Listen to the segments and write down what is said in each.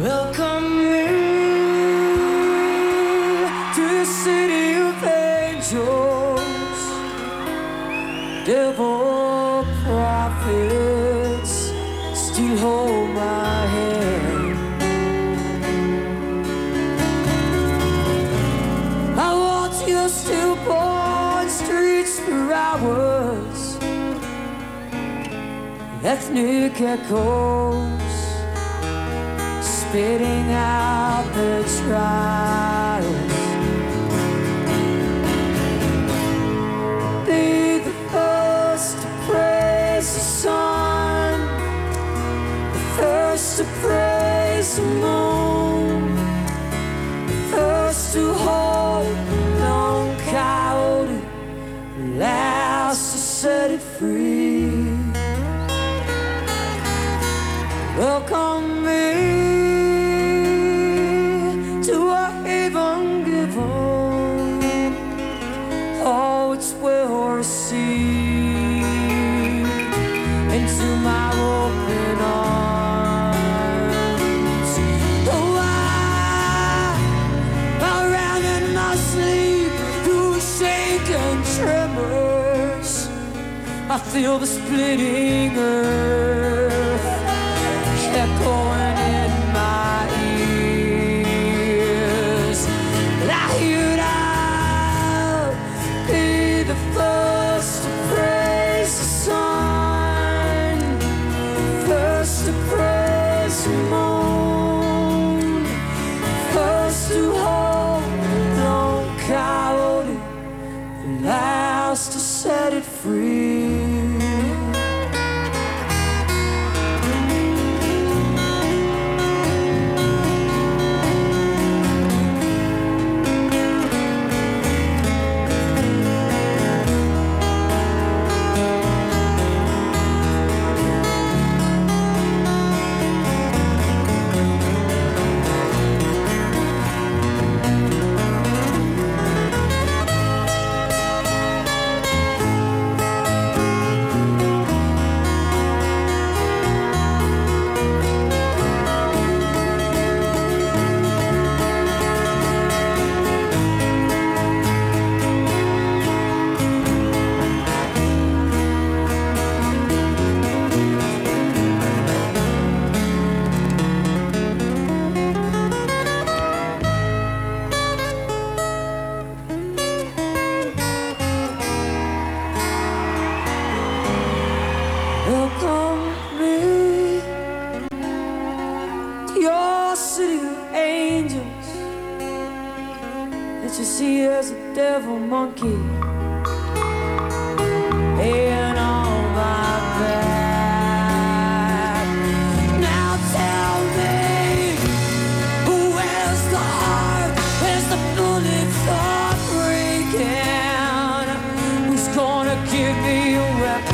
Welcome me to the city of angels, devil prophets still hold my hand. I walked your stillborn streets for hours, ethnic echoes spitting out the trials. Be the first to praise the sun, the first to praise the moon, the first to hold the lone coyote, the last to set it free. Welcome me to a haven given. Oh, it's well received into my open arms. Oh, around in my sleep through shake and tremors, I feel the splitting earth echoing in my ears. And I hear it out. Be the first to praise the sun, first to praise the moon, first to hold the lone coyote, the last to set it free. Welcome me to your city of angels that you see as a devil monkey laying on my back. Now tell me, where's the heart? Where's the bullet for breaking? Who's gonna give me a weapon?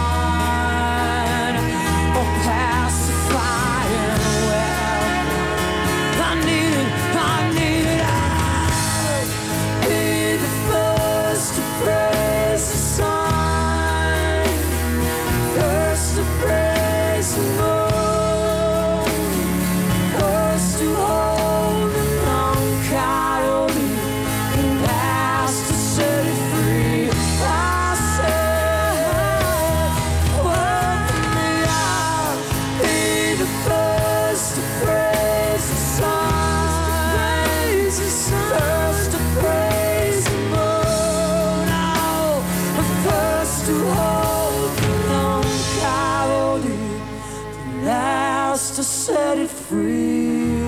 To set it free,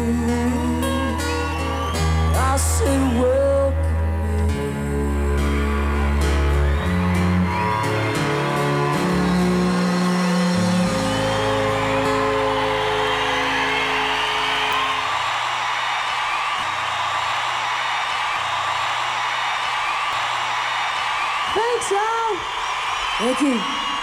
I said welcome me. Thanks, y'all. Thank you.